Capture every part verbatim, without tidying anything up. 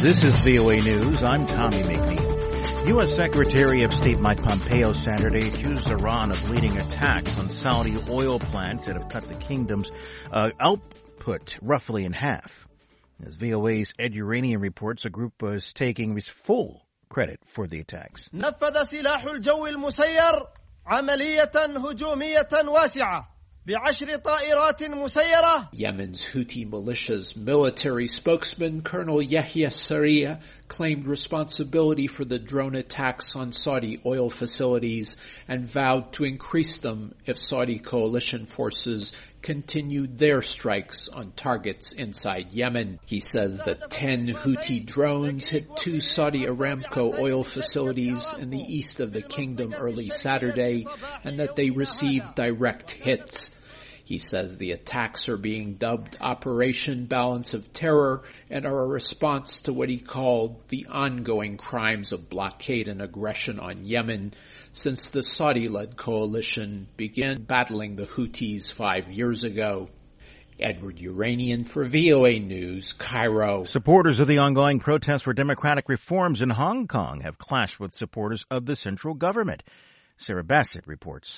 This is V O A News. I'm Tommy McNeil. U S. Secretary of State Mike Pompeo Saturday accused Iran of leading attacks on Saudi oil plants that have cut the kingdom's uh, output roughly in half. As V O A's Ed Uranian reports, a group was taking full credit for the attacks. نفذ سلاح الجو المسير عملية هجومية واسعة بعشر طائرات مسيرة. Yemen's Houthi militia's military spokesman, Colonel Yahya Sarriya, claimed responsibility for the drone attacks on Saudi oil facilities and vowed to increase them if Saudi coalition forces continued their strikes on targets inside Yemen. He says that ten Houthi drones hit two Saudi Aramco oil facilities in the east of the kingdom early Saturday and that they received direct hits. He says the attacks are being dubbed Operation Balance of Terror and are a response to what he called the ongoing crimes of blockade and aggression on Yemen since the Saudi-led coalition began battling the Houthis five years ago. Edward Uranian for V O A News, Cairo. Supporters of the ongoing protest for democratic reforms in Hong Kong have clashed with supporters of the central government. Sarah Bassett reports.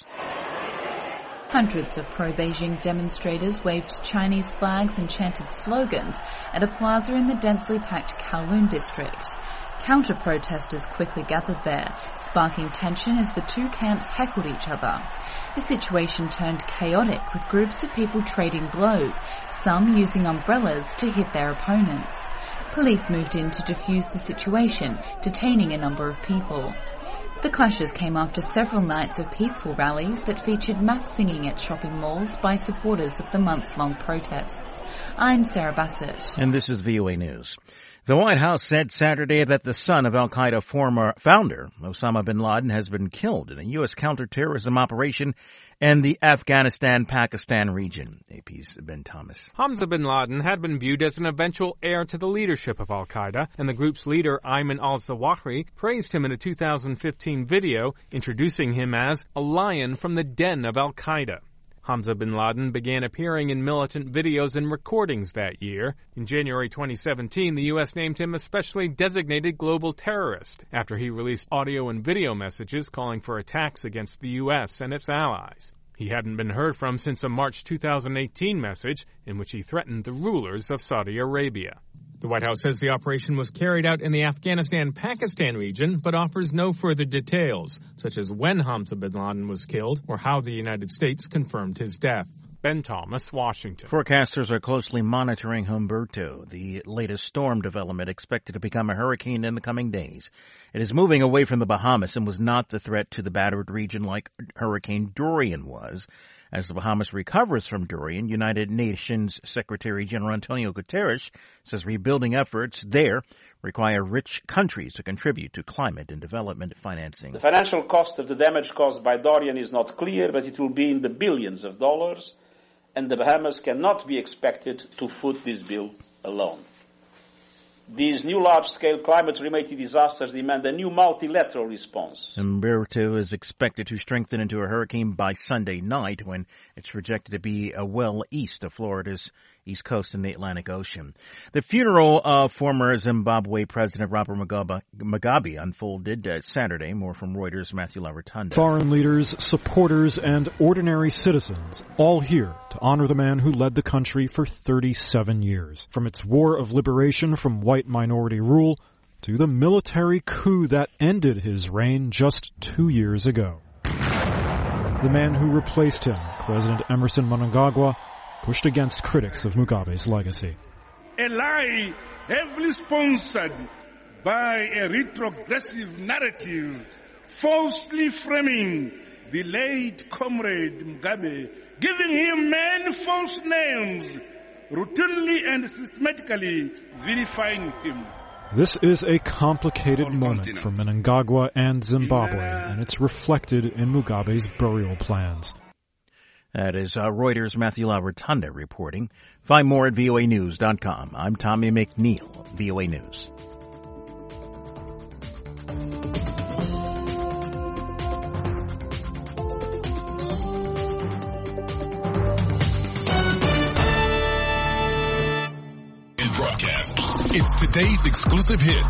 Hundreds of pro-Beijing demonstrators waved Chinese flags and chanted slogans at a plaza in the densely packed Kowloon district. Counter-protesters quickly gathered there, sparking tension as the two camps heckled each other. The situation turned chaotic with groups of people trading blows, some using umbrellas to hit their opponents. Police moved in to defuse the situation, detaining a number of people. The clashes came after several nights of peaceful rallies that featured mass singing at shopping malls by supporters of the months-long protests. I'm Sarah Bassett. And this is V O A News. The White House said Saturday that the son of Al-Qaeda former founder, Osama bin Laden, has been killed in a U S counterterrorism operation in the Afghanistan-Pakistan region. A P's Ben Thomas. Hamza bin Laden had been viewed as an eventual heir to the leadership of Al-Qaeda, and the group's leader, Ayman al-Zawahiri, praised him in a two thousand fifteen video, introducing him as a lion from the den of Al-Qaeda. Hamza bin Laden began appearing in militant videos and recordings that year. In January twenty seventeen, the U S named him a specially designated global terrorist after he released audio and video messages calling for attacks against the U S and its allies. He hadn't been heard from since a March two thousand eighteen message in which he threatened the rulers of Saudi Arabia. The White House says the operation was carried out in the Afghanistan-Pakistan region, but offers no further details, such as when Hamza bin Laden was killed or how the United States confirmed his death. Ben Thomas, Washington. Forecasters are closely monitoring Humberto, the latest storm development expected to become a hurricane in the coming days. It is moving away from the Bahamas and was not the threat to the battered region like Hurricane Dorian was. As the Bahamas recovers from Dorian, United Nations Secretary General Antonio Guterres says rebuilding efforts there require rich countries to contribute to climate and development financing. The financial cost of the damage caused by Dorian is not clear, but it will be in the billions of dollars, and the Bahamas cannot be expected to foot this bill alone. These new large-scale climate-related disasters demand a new multilateral response. Humberto is expected to strengthen into a hurricane by Sunday night when it's projected to be uh, well east of Florida's east coast in the Atlantic Ocean. The funeral of former Zimbabwe President Robert Mugabe, Mugabe unfolded uh, Saturday. More from Reuters' Matthew LaRotunda. Foreign leaders, supporters, and ordinary citizens all here to honor the man who led the country for thirty-seven years. From its war of liberation from white minority rule to the military coup that ended his reign just two years ago. The man who replaced him, President Emerson Mnangagwa, pushed against critics of Mugabe's legacy. A lie heavily sponsored by a retrogressive narrative falsely framing the late comrade Mugabe, giving him many false names, routinely and systematically vilifying him. This is a complicated moment for Mnangagwa and Zimbabwe, and it's reflected in Mugabe's burial plans. That is uh, Reuters' Matthew LaRotunda reporting. Find more at V O A news dot com. I'm Tommy McNeil, V O A News. In broadcast. It's today's exclusive hit.